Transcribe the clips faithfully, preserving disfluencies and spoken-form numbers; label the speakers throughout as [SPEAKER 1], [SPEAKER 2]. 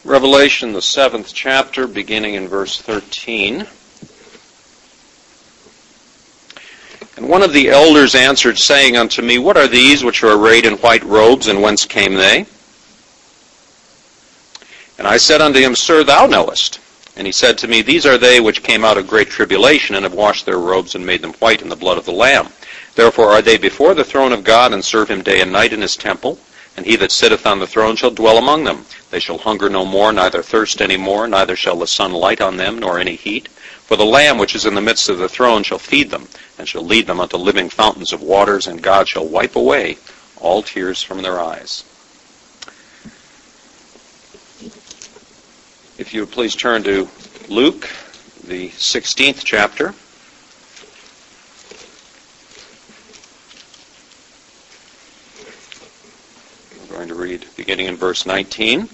[SPEAKER 1] Revelation, the seventh chapter, beginning in verse thirteen. And one of the elders answered, saying unto me, What are these which are arrayed in white robes, and whence came they? And I said unto him, Sir, thou knowest. And he said to me, These are they which came out of great tribulation, and have washed their robes, and made them white in the blood of the Lamb. Therefore are they before the throne of God, and serve him day and night in his temple. And he that sitteth on the throne shall dwell among them. They shall hunger no more, neither thirst any more, neither shall the sun light on them, nor any heat. For the Lamb which is in the midst of the throne shall feed them, and shall lead them unto living fountains of waters, and God shall wipe away all tears from their eyes. If you would please turn to Luke, the sixteenth chapter. We're going to read beginning in verse nineteen.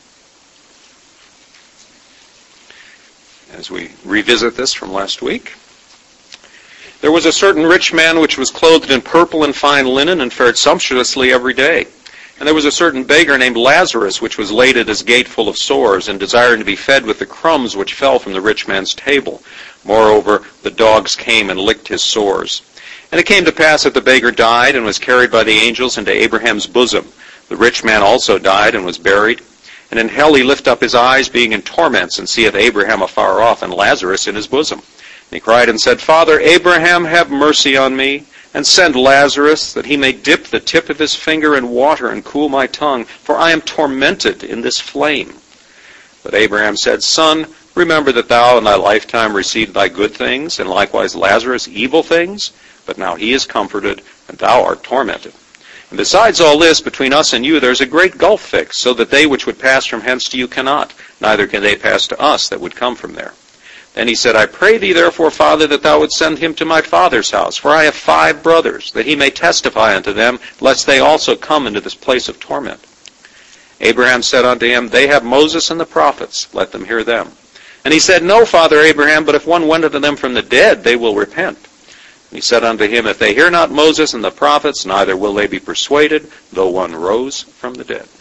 [SPEAKER 1] As we revisit this from last week. There was a certain rich man which was clothed in purple and fine linen, and fared sumptuously every day. And there was a certain beggar named Lazarus, which was laid at his gate full of sores, and desiring to be fed with the crumbs which fell from the rich man's table. Moreover, the dogs came and licked his sores. And it came to pass that the beggar died, and was carried by the angels into Abraham's bosom. The rich man also died, and was buried. And in hell he lift up his eyes, being in torments, and seeth Abraham afar off, and Lazarus in his bosom. And he cried and said, Father Abraham, have mercy on me, and send Lazarus, that he may dip the tip of his finger in water, and cool my tongue, for I am tormented in this flame. But Abraham said, Son, remember that thou in thy lifetime received thy good things, and likewise Lazarus evil things. But now he is comforted, and thou art tormented. And besides all this, between us and you there is a great gulf fixed, so that they which would pass from hence to you cannot, neither can they pass to us that would come from there. Then he said, I pray thee therefore, Father, that thou wouldst send him to my father's house, for I have five brothers, that he may testify unto them, lest they also come into this place of torment. Abraham said unto him, They have Moses and the prophets, let them hear them. And he said, No, Father Abraham, but if one went unto them from the dead, they will repent. And he said unto him, If they hear not Moses and the prophets, neither will they be persuaded, though one rose from the dead.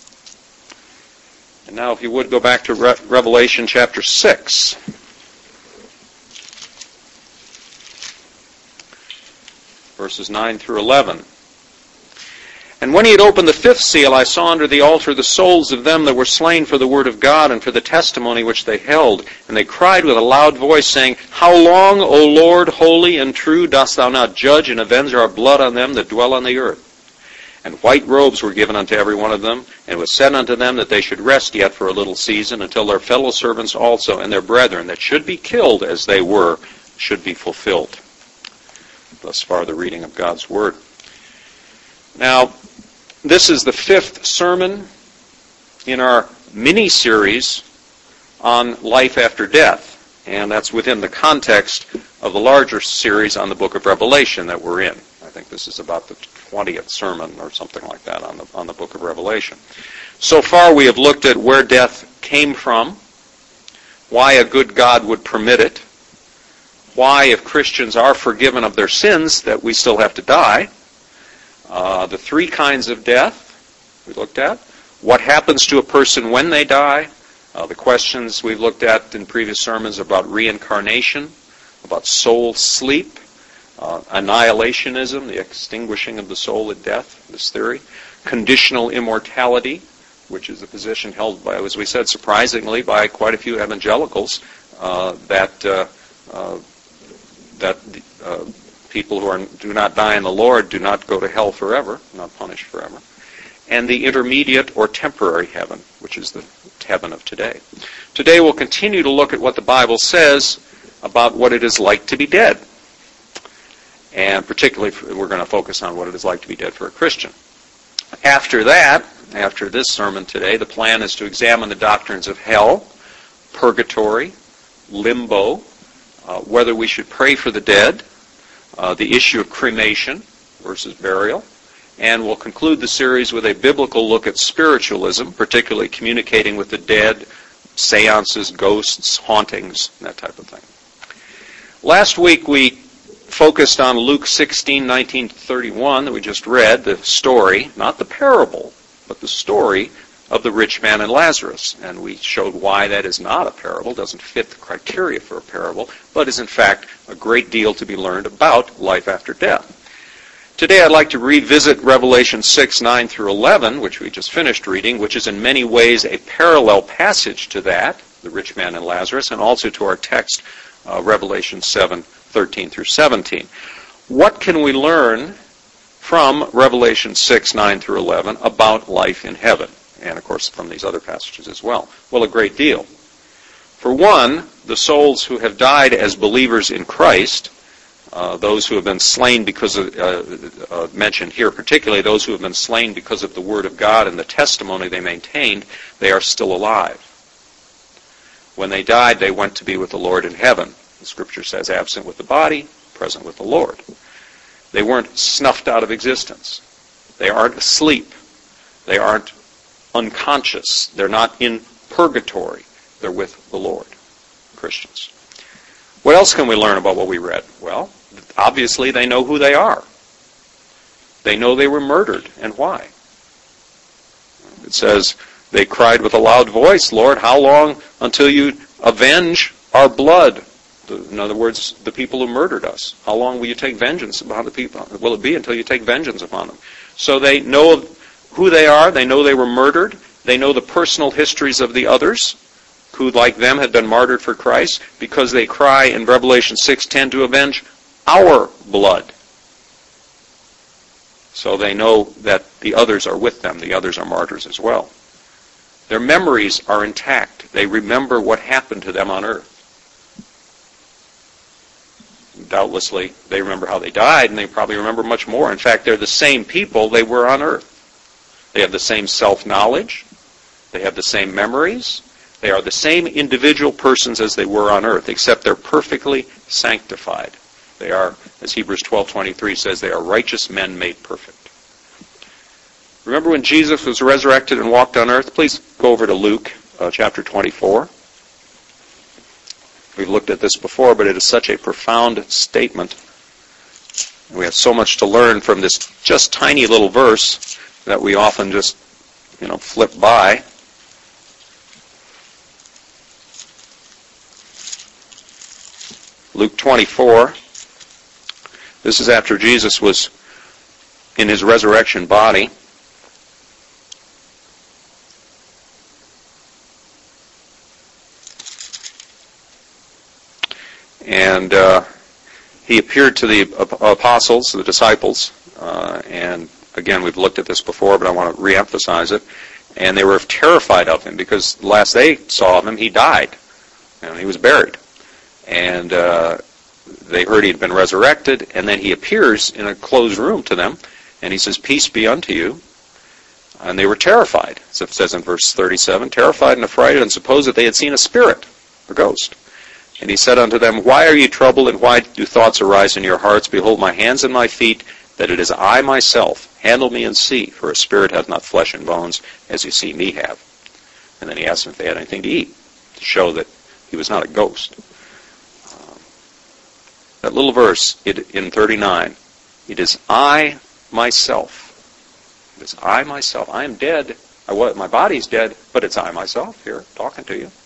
[SPEAKER 1] And now if you would go back to Re- Revelation chapter six. Verses nine through eleven. And when he had opened the fifth seal, I saw under the altar the souls of them that were slain for the word of God and for the testimony which they held. And they cried with a loud voice, saying, How long, O Lord, holy and true, dost thou not judge and avenge our blood on them that dwell on the earth? And white robes were given unto every one of them, and it was said unto them that they should rest yet for a little season, until their fellow servants also and their brethren that should be killed as they were should be fulfilled. Thus far the reading of God's Word. Now, this is the fifth sermon in our mini-series on life after death, and that's within the context of the larger series on the book of Revelation that we're in. I think this is about the twentieth sermon or something like that on the, on the book of Revelation. So far we have looked at where death came from, why a good God would permit it, why, if Christians are forgiven of their sins, that we still have to die. Uh, the three kinds of death we looked at. What happens to a person when they die. Uh, the questions we've looked at in previous sermons about reincarnation, about soul sleep, uh, annihilationism, the extinguishing of the soul at death, this theory. Conditional immortality, which is the position held by, as we said, surprisingly, by quite a few evangelicals, uh, that... Uh, uh, that uh, people who are, do not die in the Lord do not go to hell forever, not punished forever. And the intermediate or temporary heaven, which is the heaven of today. Today we'll continue to look at what the Bible says about what it is like to be dead. And particularly we're going to focus on what it is like to be dead for a Christian. After that, after this sermon today, the plan is to examine the doctrines of hell, purgatory, limbo, Uh, whether we should pray for the dead, uh, the issue of cremation versus burial, and we'll conclude the series with a biblical look at spiritualism, particularly communicating with the dead, seances, ghosts, hauntings, that type of thing. Last week we focused on Luke sixteen, nineteen to thirty-one that we just read, the story, not the parable, but the story of the rich man and Lazarus. And we showed why that is not a parable, doesn't fit the criteria for a parable, but is in fact a great deal to be learned about life after death. Today I'd like to revisit Revelation six, nine through eleven, which we just finished reading, which is in many ways a parallel passage to that, the rich man and Lazarus, and also to our text, uh, Revelation seven, thirteen through seventeen. What can we learn from Revelation six, nine through eleven about life in heaven? And of course from these other passages as well. Well, a great deal. For one, the souls who have died as believers in Christ, Uh, those who have been slain because of, uh, uh, mentioned here particularly, those who have been slain because of the Word of God and the testimony they maintained, they are still alive. When they died, they went to be with the Lord in heaven. The Scripture says, absent with the body, present with the Lord. They weren't snuffed out of existence. They aren't asleep. They aren't unconscious. They're not in purgatory. They're with the Lord, Christians. What else can we learn about what we read? Well, obviously they know who they are. They know they were murdered, and why. It says, they cried with a loud voice, Lord, how long until you avenge our blood? In other words, the people who murdered us. How long will you take vengeance upon the people? Will it be until you take vengeance upon them? So they know who they are. They know they were murdered. They know the personal histories of the others, who, like them, had been martyred for Christ, because they cry in Revelation six ten to avenge our blood. So they know that the others are with them. The others are martyrs as well. Their memories are intact. They remember what happened to them on earth. Doubtlessly, they remember how they died, and they probably remember much more. In fact, they're the same people they were on earth. They have the same self-knowledge. They have the same memories. They are the same individual persons as they were on earth, except they're perfectly sanctified. They are, as Hebrews twelve twenty-three says, they are righteous men made perfect. Remember when Jesus was resurrected and walked on earth? Please go over to Luke uh, chapter twenty-four. We've looked at this before, but it is such a profound statement. We have so much to learn from this just tiny little verse that we often just, you know, flip by. Luke twenty-four. This is after Jesus was in his resurrection body. And uh, he appeared to the apostles, the disciples, uh, and again, we've looked at this before, but I want to reemphasize it. And they were terrified of him because the last they saw of him, he died, and he was buried. And uh, they heard he had been resurrected, and then he appears in a closed room to them, and he says, "Peace be unto you." And they were terrified, as it says in verse thirty-seven, terrified and affrighted, and supposed that they had seen a spirit, a ghost. And he said unto them, "Why are ye troubled, and why do thoughts arise in your hearts? Behold my hands and my feet, that it is I myself. Handle me and see, for a spirit hath not flesh and bones, as you see me have." And then he asked them if they had anything to eat, to show that he was not a ghost. Um, that little verse it, in thirty-nine, it is I myself. It is I myself. I am dead. I was, my body's dead, but it's I myself here talking to you.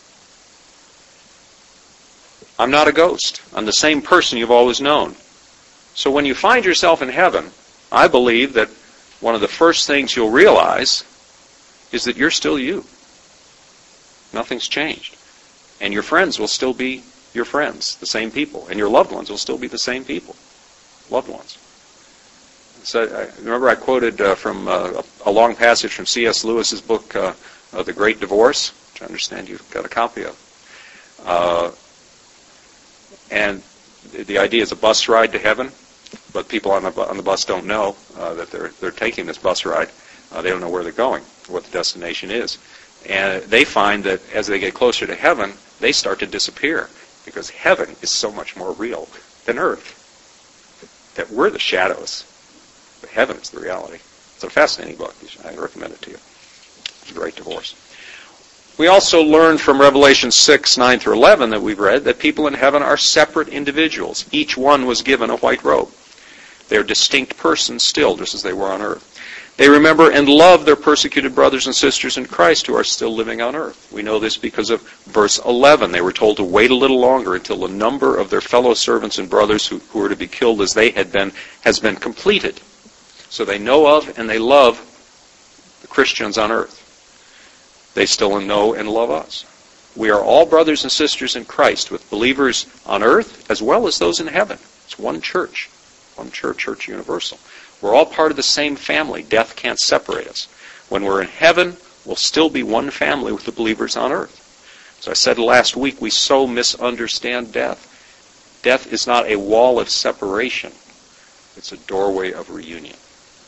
[SPEAKER 1] I'm not a ghost. I'm the same person you've always known. So when you find yourself in heaven, I believe that one of the first things you'll realize is that you're still you. Nothing's changed. And your friends will still be your friends, the same people. And your loved ones will still be the same people, loved ones. So I remember I quoted uh, from uh, a long passage from C S Lewis's book, uh, uh, The Great Divorce, which I understand you've got a copy of. Uh, and the idea is a bus ride to heaven, but people on the, on the bus don't know uh, that they're, they're taking this bus ride. Uh, they don't know where they're going, what the destination is. And they find that as they get closer to heaven, they start to disappear, because heaven is so much more real than earth. That we're the shadows, but heaven is the reality. It's a fascinating book. I recommend it to you. It's a great divorce. We also learn from Revelation six, nine through eleven that we've read that people in heaven are separate individuals. Each one was given a white robe. They're distinct persons still, just as they were on earth. They remember and love their persecuted brothers and sisters in Christ who are still living on earth. We know this because of verse eleven. They were told to wait a little longer until the number of their fellow servants and brothers who, who were to be killed as they had been has been completed. So they know of and they love the Christians on earth. They still know and love us. We are all brothers and sisters in Christ, with believers on earth as well as those in heaven. It's one church, one church, church universal. We're all part of the same family. Death can't separate us. When we're in heaven, we'll still be one family with the believers on earth. As I said last week, we so misunderstand death. Death is not a wall of separation. It's a doorway of reunion.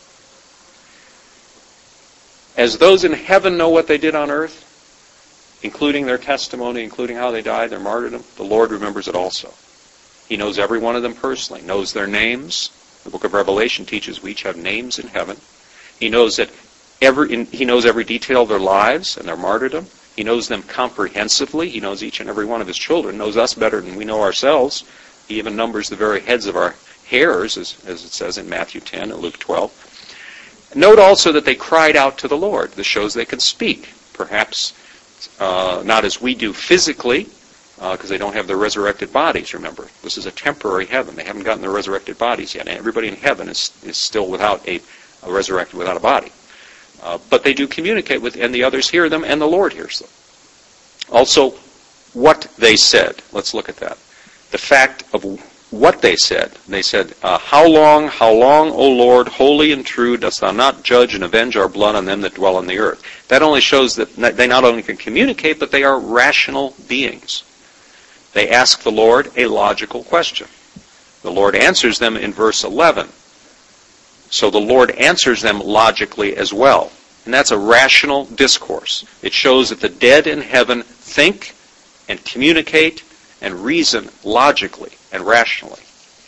[SPEAKER 1] As those in heaven know what they did on earth, including their testimony, including how they died, their martyrdom, the Lord remembers it also. He knows every one of them personally, knows their names. The book of Revelation teaches we each have names in heaven. He knows that every in, he knows every detail of their lives and their martyrdom. He knows them comprehensively. He knows each and every one of his children, knows us better than we know ourselves. He even numbers the very heads of our hairs, as, as it says in Matthew ten and Luke twelve. Note also that they cried out to the Lord. This shows they can speak. Perhaps uh, not as we do physically, because uh, they don't have their resurrected bodies, remember. This is a temporary heaven. They haven't gotten their resurrected bodies yet. And everybody in heaven is, is still without a, a resurrected, without a body. Uh, but they do communicate with, and the others hear them, and the Lord hears them. Also, what they said. Let's look at that. The fact of what they said. They said, uh, How long, how long, O Lord, holy and true, dost thou not judge and avenge our blood on them that dwell on the earth? That only shows that they not only can communicate, but they are rational beings. They ask the Lord a logical question. The Lord answers them in verse eleven. So the Lord answers them logically as well. And that's a rational discourse. It shows that the dead in heaven think and communicate and reason logically and rationally,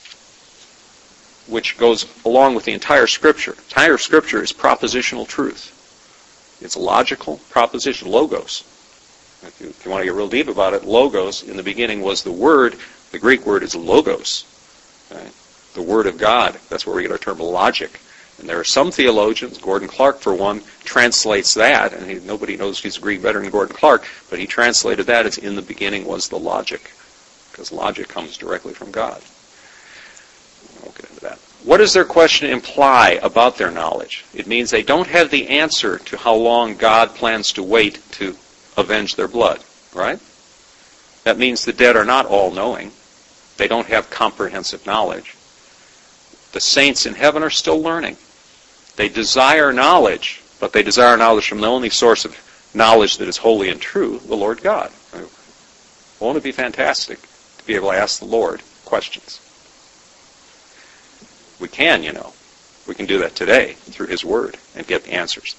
[SPEAKER 1] which goes along with the entire Scripture. The entire Scripture is propositional truth. It's logical proposition, logos. If you, if you want to get real deep about it, logos in the beginning was the word. The Greek word is logos. Right? The Word of God. That's where we get our term logic. And there are some theologians, Gordon Clark for one, translates that, and he, nobody knows he's Greek better than Gordon Clark, but he translated that as in the beginning was the logic, because logic comes directly from God. I won't get into that. What does their question imply about their knowledge? It means they don't have the answer to how long God plans to wait to avenge their blood, right? That means the dead are not all-knowing. They don't have comprehensive knowledge. The saints in heaven are still learning. They desire knowledge, but they desire knowledge from the only source of knowledge that is holy and true, the Lord God. Won't it be fantastic to be able to ask the Lord questions? We can, you know. We can do that today through His Word and get the answers.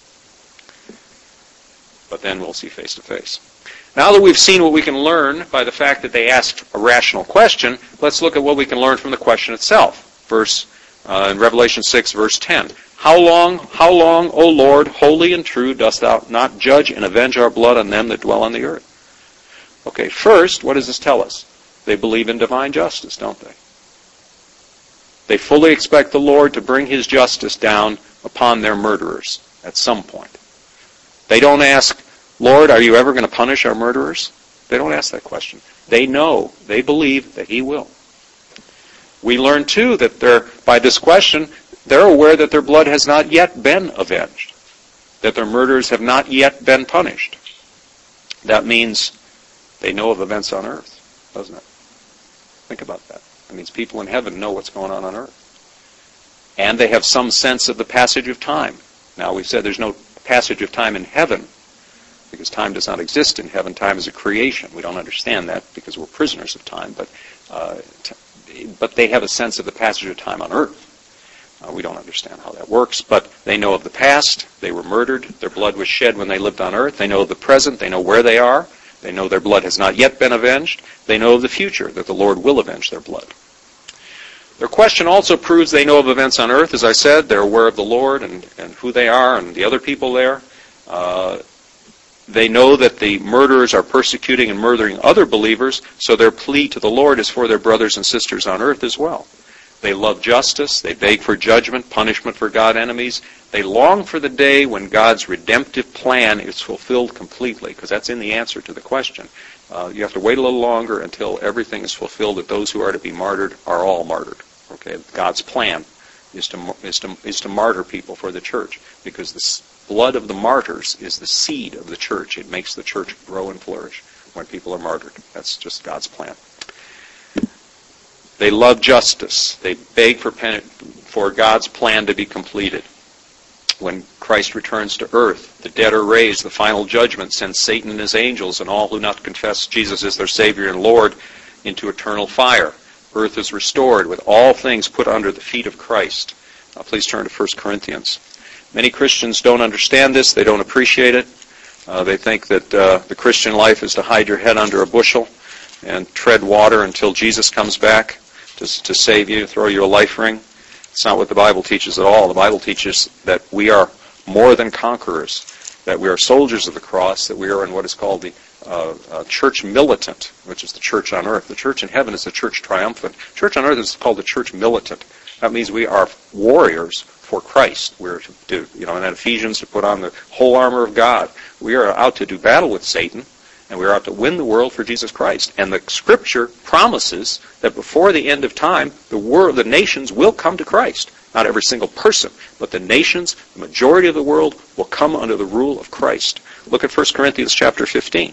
[SPEAKER 1] But then we'll see face to face. Now that we've seen what we can learn by the fact that they asked a rational question, let's look at what we can learn from the question itself. Verse uh, in Revelation six, verse ten. How long, how long, O Lord, holy and true, dost thou not judge and avenge our blood on them that dwell on the earth? Okay, first, what does this tell us? They believe in divine justice, don't they? They fully expect the Lord to bring His justice down upon their murderers at some point. They don't ask, Lord, are you ever going to punish our murderers? They don't ask that question. They know, they believe that He will. We learn, too, that they're, by this question, they're aware that their blood has not yet been avenged, that their murderers have not yet been punished. That means they know of events on earth, doesn't it? Think about that. That means people in heaven know what's going on on earth. And they have some sense of the passage of time. Now, we've said there's no passage of time in heaven, because time does not exist in heaven. Time is a creation. We don't understand that because we're prisoners of time, but uh, t- but they have a sense of the passage of time on earth. Uh, we don't understand how that works, but they know of the past. They were murdered. Their blood was shed when they lived on earth. They know of the present. They know where they are. They know their blood has not yet been avenged. They know of the future, that the Lord will avenge their blood. Their question also proves they know of events on earth. As I said, they're aware of the Lord and, and who they are and the other people there. Uh, they know that the murderers are persecuting and murdering other believers, so their plea to the Lord is for their brothers and sisters on earth as well. They love justice. They beg for judgment, punishment for God's enemies. They long for the day when God's redemptive plan is fulfilled completely, because that's in the answer to the question. Uh, you have to wait a little longer until everything is fulfilled, that those who are to be martyred are all martyred. Okay, God's plan is to is to is to martyr people for the church, because the blood of the martyrs is the seed of the church. It makes the church grow and flourish when people are martyred. That's just God's plan. They love justice. They beg for pen- for God's plan to be completed. When Christ returns to earth, the dead are raised, the final judgment sends Satan and his angels and all who not confess Jesus as their Savior and Lord into eternal fire. Earth is restored with all things put under the feet of Christ. Now please turn to First Corinthians. Many Christians don't understand this. They don't appreciate it. Uh, they think that uh, the Christian life is to hide your head under a bushel and tread water until Jesus comes back to, to save you, throw you a life ring. It's not what the Bible teaches at all. The Bible teaches that we are more than conquerors, that we are soldiers of the cross, that we are in what is called the uh, uh, church militant, which is the church on earth. The church in heaven is the church triumphant. Church on earth is called the church militant. That means we are warriors for Christ. We're to do, you know, in Ephesians, to put on the whole armor of God. We are out to do battle with Satan, and we are out to win the world for Jesus Christ. And the Scripture promises that before the end of time, the world, the nations will come to Christ. Not every single person, but the nations, the majority of the world, will come under the rule of Christ. Look at First Corinthians chapter fifteen.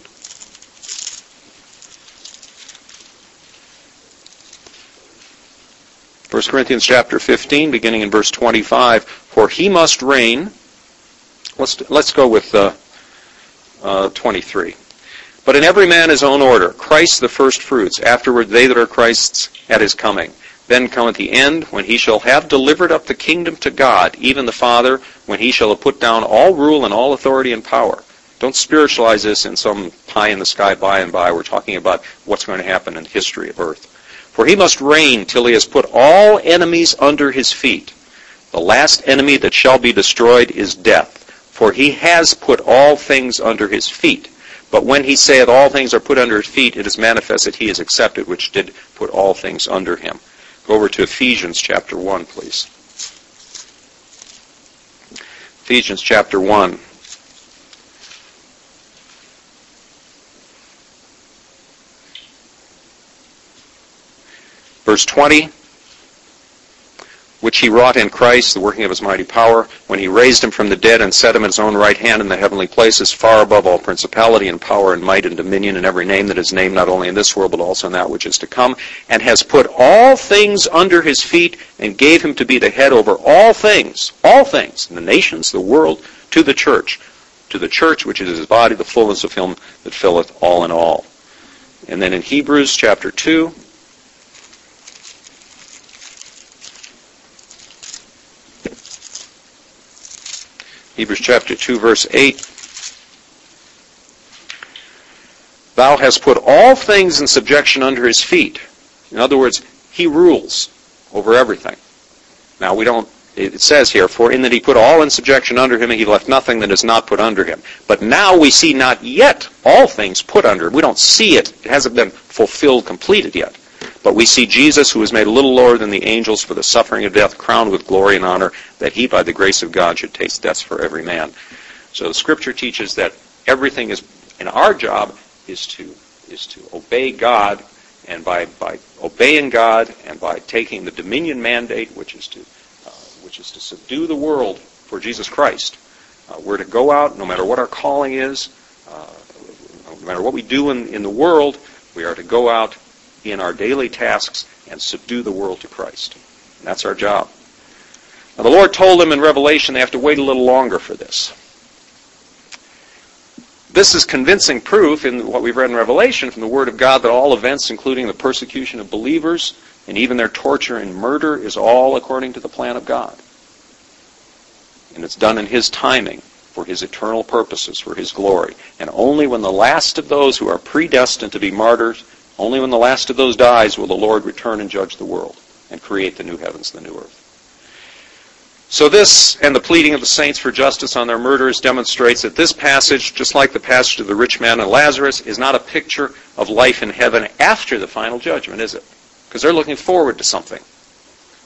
[SPEAKER 1] First Corinthians chapter fifteen, beginning in verse twenty-five. For he must reign. Let's let's go with uh, uh, twenty-three. But in every man his own order, Christ the first fruits, afterward they that are Christ's at his coming. Then cometh the end, when he shall have delivered up the kingdom to God, even the Father, when he shall have put down all rule and all authority and power. Don't spiritualize this in some pie in the sky by and by. We're talking about what's going to happen in the history of earth. For he must reign till he has put all enemies under his feet. The last enemy that shall be destroyed is death. For he has put all things under his feet. But when he saith all things are put under his feet, it is manifest that he is accepted, which did put all things under him. Go over to Ephesians chapter one, please. Ephesians chapter one. Verse twenty. Which he wrought in Christ, the working of his mighty power, when he raised him from the dead and set him at his own right hand in the heavenly places, far above all principality and power and might and dominion and every name that is named, not only in this world, but also in that which is to come, and has put all things under his feet, and gave him to be the head over all things, all things, in the nations, the world, to the church, to the church which is his body, the fullness of him that filleth all in all. And then in Hebrews chapter two, Hebrews chapter two, verse eight. Thou hast put all things in subjection under his feet. In other words, he rules over everything. Now we don't, it says here, for in that he put all in subjection under him, and he left nothing that is not put under him. But now we see not yet all things put under him. We don't see it. It hasn't been fulfilled, completed yet. But we see Jesus, who was made a little lower than the angels for the suffering of death, crowned with glory and honor, that he, by the grace of God, should taste death for every man. So the Scripture teaches that everything is, and our job is to is to obey God, and by by obeying God and by taking the dominion mandate, which is to uh, which is to subdue the world for Jesus Christ, uh, we're to go out, no matter what our calling is, uh, no matter what we do in, in the world, we are to go out in our daily tasks and subdue the world to Christ. And that's our job. Now the Lord told them in Revelation they have to wait a little longer for this. This is convincing proof in what we've read in Revelation from the Word of God that all events, including the persecution of believers and even their torture and murder, is all according to the plan of God. And it's done in His timing, for His eternal purposes, for His glory. And only when the last of those who are predestined to be martyrs, only when the last of those dies will the Lord return and judge the world and create the new heavens and the new earth. So this, and the pleading of the saints for justice on their murderers, demonstrates that this passage, just like the passage of the rich man and Lazarus, is not a picture of life in heaven after the final judgment, is it? Because they're looking forward to something.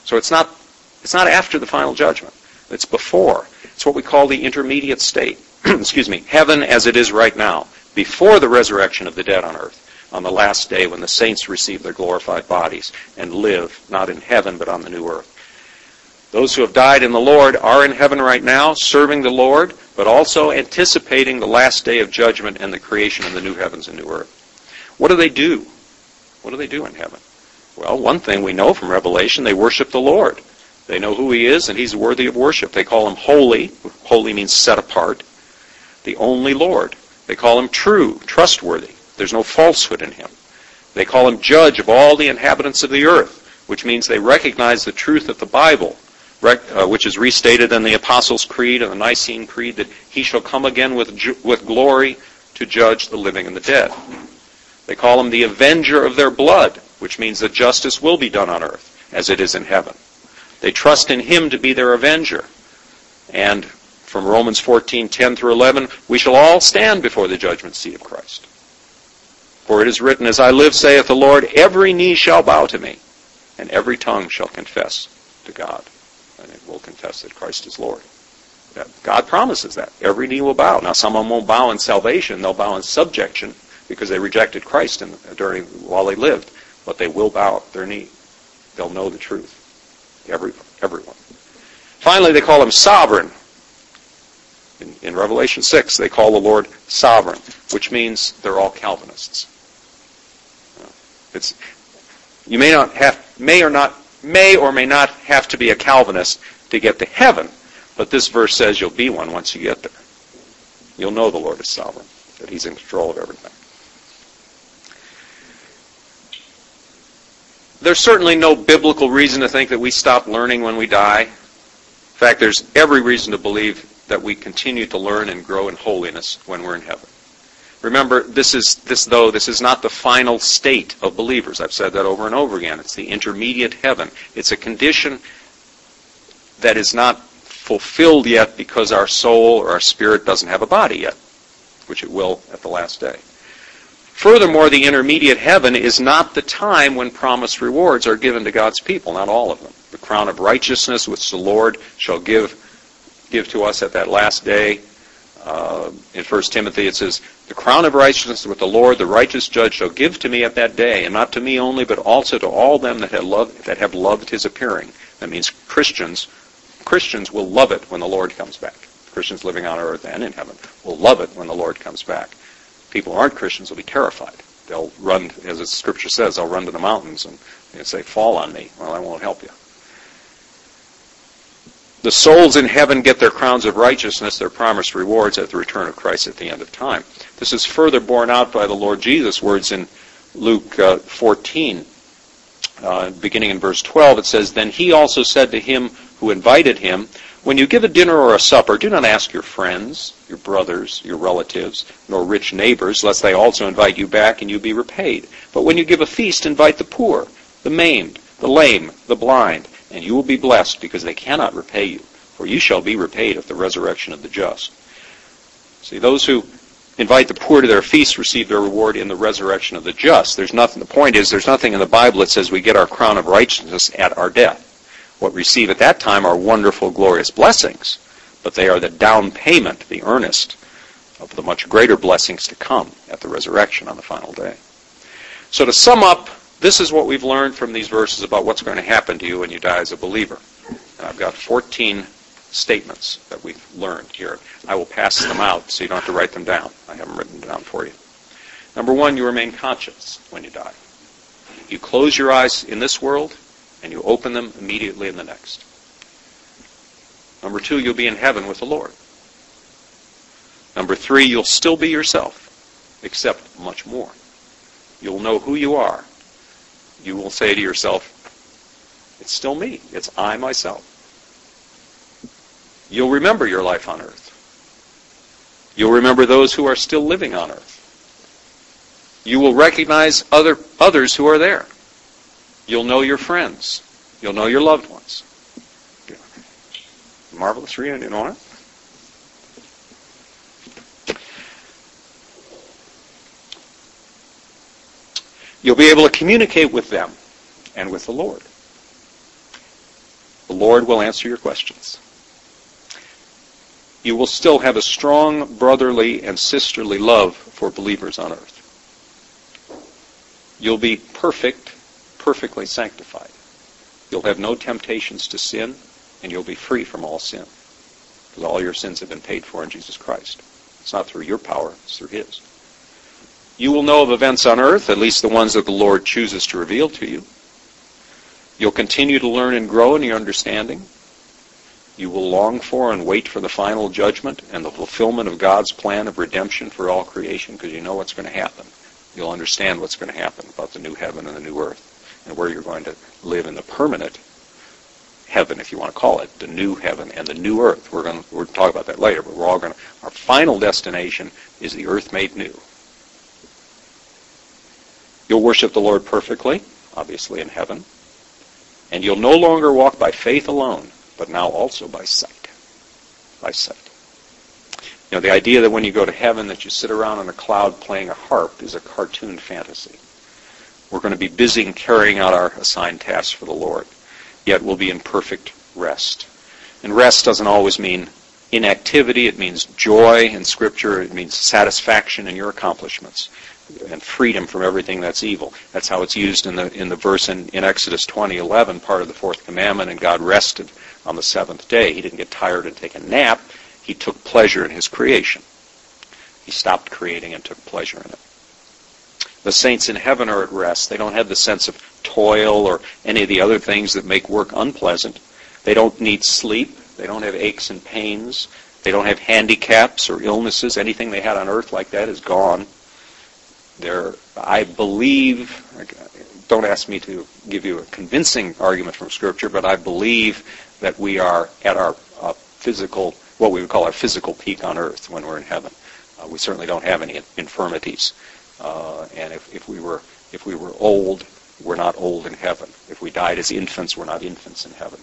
[SPEAKER 1] So it's not, it's not after the final judgment. It's before. It's what we call the intermediate state. Excuse me. Heaven as it is right now, before the resurrection of the dead on earth, on the last day when the saints receive their glorified bodies and live, not in heaven, but on the new earth. Those who have died in the Lord are in heaven right now, serving the Lord, but also anticipating the last day of judgment and the creation of the new heavens and new earth. What do they do? What do they do in heaven? Well, one thing we know from Revelation, they worship the Lord. They know who He is, and He's worthy of worship. They call Him holy. Holy means set apart. The only Lord. They call Him true, trustworthy. There's no falsehood in Him. They call Him judge of all the inhabitants of the earth, which means they recognize the truth of the Bible, uh, which is restated in the Apostles' Creed and the Nicene Creed, that He shall come again with, ju- with glory to judge the living and the dead. They call Him the avenger of their blood, which means that justice will be done on earth as it is in heaven. They trust in Him to be their avenger. And from Romans fourteen, ten through eleven, we shall all stand before the judgment seat of Christ. For it is written, as I live, saith the Lord, every knee shall bow to me, and every tongue shall confess to God. And it will confess that Christ is Lord. God promises that. Every knee will bow. Now, some of them won't bow in salvation. They'll bow in subjection because they rejected Christ in, during while they lived. But they will bow their knee. They'll know the truth. Every, everyone. Finally, they call Him sovereign. In, in Revelation six, they call the Lord sovereign, which means they're all Calvinists. It's, you may not have, may or not, may or may not have to be a Calvinist to get to heaven, but this verse says you'll be one once you get there. You'll know the Lord is sovereign, that He's in control of everything. There's certainly no biblical reason to think that we stop learning when we die. In fact, there's every reason to believe that we continue to learn and grow in holiness when we're in heaven. Remember, this is this though this is not the final state of believers. I've said that over and over again. It's the intermediate heaven. It's a condition that is not fulfilled yet because our soul or our spirit doesn't have a body yet, which it will at the last day. Furthermore, the intermediate heaven is not the time when promised rewards are given to God's people, not all of them. The crown of righteousness which the Lord shall give give to us at that last day. Uh, in First Timothy it says, the crown of righteousness with the Lord, the righteous judge, shall give to me at that day, and not to me only, but also to all them that have loved, that have loved His appearing. That means Christians, Christians will love it when the Lord comes back. Christians living on earth and in heaven will love it when the Lord comes back. People who aren't Christians will be terrified. They'll run, as the Scripture says, they'll run to the mountains and, and say, fall on me. Well, I won't help you. The souls in heaven get their crowns of righteousness, their promised rewards at the return of Christ at the end of time. This is further borne out by the Lord Jesus' words in Luke uh, fourteen. Uh, beginning in verse twelve, it says, then He also said to him who invited Him, when you give a dinner or a supper, do not ask your friends, your brothers, your relatives, nor rich neighbors, lest they also invite you back and you be repaid. But when you give a feast, invite the poor, the maimed, the lame, the blind, and you will be blessed, because they cannot repay you, for you shall be repaid at the resurrection of the just. See, those who invite the poor to their feast receive their reward in the resurrection of the just. There's nothing. The point is, there's nothing in the Bible that says we get our crown of righteousness at our death. What we receive at that time are wonderful, glorious blessings, but they are the down payment, the earnest, of the much greater blessings to come at the resurrection on the final day. So to sum up, this is what we've learned from these verses about what's going to happen to you when you die as a believer. And I've got fourteen statements that we've learned here. I will pass them out so you don't have to write them down. I have them written down for you. Number one, you remain conscious when you die. You close your eyes in this world, and you open them immediately in the next. Number two, you'll be in heaven with the Lord. Number three, you'll still be yourself, except much more. You'll know who you are. You will say to yourself, it's still me. It's I myself. You'll remember your life on earth. You'll remember those who are still living on earth. You will recognize other others who are there. You'll know your friends. You'll know your loved ones. Marvelous reunion, isn't it? You'll be able to communicate with them and with the Lord. Lord will answer your questions. You will still have a strong brotherly and sisterly love for believers on earth. You'll be perfect, perfectly sanctified. You'll have no temptations to sin, and you'll be free from all sin. Because all your sins have been paid for in Jesus Christ. It's not through your power, it's through His. You will know of events on earth, at least the ones that the Lord chooses to reveal to you. You'll continue to learn and grow in your understanding. You will long for and wait for the final judgment and the fulfillment of God's plan of redemption for all creation, because you know what's going to happen. You'll understand what's going to happen about the new heaven and the new earth, and where you're going to live in the permanent heaven, if you want to call it, the new heaven and the new earth. We're going to we're going to talk about that later, but we're all going to, our final destination is the earth made new. You'll worship the Lord perfectly, obviously in heaven, and you'll no longer walk by faith alone, but now also by sight. By sight. You know, the idea that when you go to heaven that you sit around on a cloud playing a harp is a cartoon fantasy. We're going to be busy in carrying out our assigned tasks for the Lord, yet we'll be in perfect rest. And rest doesn't always mean inactivity. It means joy in Scripture. It means satisfaction in your accomplishments and freedom from everything that's evil. That's how it's used in the in the verse in, in Exodus twenty eleven, part of the fourth commandment, and God rested on the seventh day. He didn't get tired and take a nap. He took pleasure in His creation. He stopped creating and took pleasure in it. The saints in heaven are at rest. They don't have the sense of toil or any of the other things that make work unpleasant. They don't need sleep. They don't have aches and pains. They don't have handicaps or illnesses. Anything they had on earth like that is gone. They're, I believe, don't ask me to give you a convincing argument from Scripture, but I believe that we are at our uh, physical, what we would call our physical peak on earth when we're in heaven. Uh, we certainly don't have any infirmities. Uh, and if, if we were if we were old, we're not old in heaven. If we died as infants, we're not infants in heaven.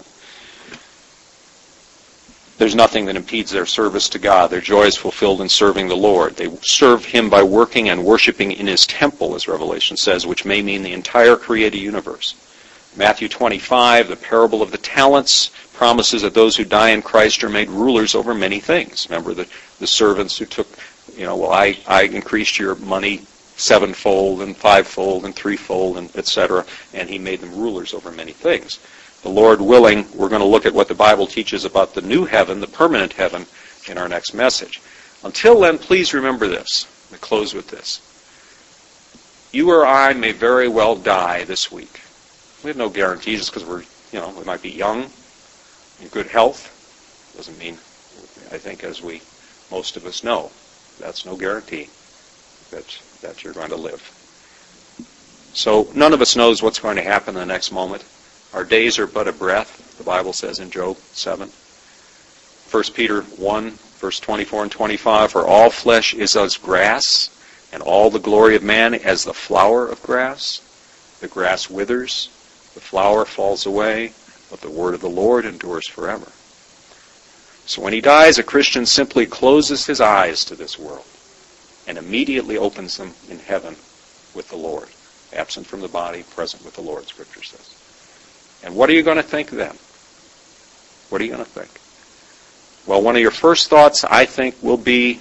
[SPEAKER 1] There's nothing that impedes their service to God. Their joy is fulfilled in serving the Lord. They serve Him by working and worshiping in His temple, as Revelation says, which may mean the entire created universe. Matthew twenty-five, the parable of the talents, promises that those who die in Christ are made rulers over many things. Remember the, the servants who took, you know, well, I, I increased your money sevenfold and fivefold and threefold, and et cetera, and He made them rulers over many things. The Lord willing, we're going to look at what the Bible teaches about the new heaven, the permanent heaven, in our next message. Until then, please remember this. Let me close with this. You or I may very well die this week. We have no guarantees just because we're, you know, we might be young, in good health. Doesn't mean, I think, as we, most of us know, that's no guarantee that, that you're going to live. So none of us knows what's going to happen in the next moment. Our days are but a breath, the Bible says in Job seven. First Peter one, verse twenty-four and twenty-five, for all flesh is as grass, and all the glory of man as the flower of grass. The grass withers, the flower falls away, but the word of the Lord endures forever. So when he dies, a Christian simply closes his eyes to this world and immediately opens them in heaven with the Lord. Absent from the body, present with the Lord, Scripture says. And what are you going to think then? What are you going to think? Well, one of your first thoughts, I think, will be,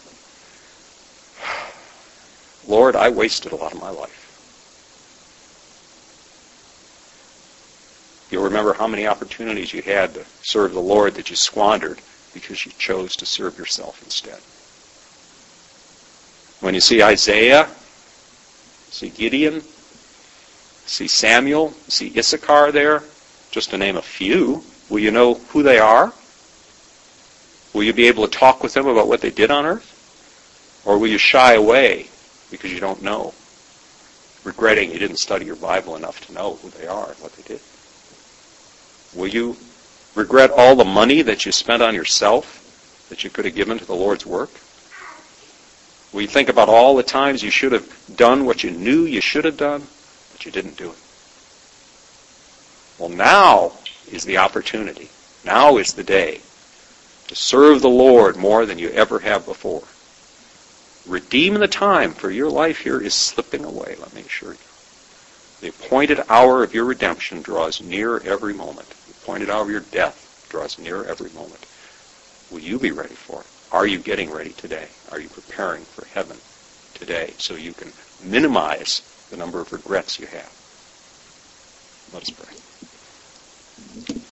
[SPEAKER 1] Lord, I wasted a lot of my life. You'll remember how many opportunities you had to serve the Lord that you squandered because you chose to serve yourself instead. When you see Isaiah, see Gideon, see Samuel, see Issachar there, just to name a few, will you know who they are? Will you be able to talk with them about what they did on earth? Or will you shy away because you don't know, regretting you didn't study your Bible enough to know who they are and what they did? Will you regret all the money that you spent on yourself that you could have given to the Lord's work? Will you think about all the times you should have done what you knew you should have done, but you didn't do it? Well, now is the opportunity. Now is the day to serve the Lord more than you ever have before. Redeem the time, for your life here is slipping away, let me assure you. The appointed hour of your redemption draws near every moment. The pointed out, your death draws nearer every moment. Will you be ready for it? Are you getting ready today? Are you preparing for heaven today so you can minimize the number of regrets you have? Let us pray.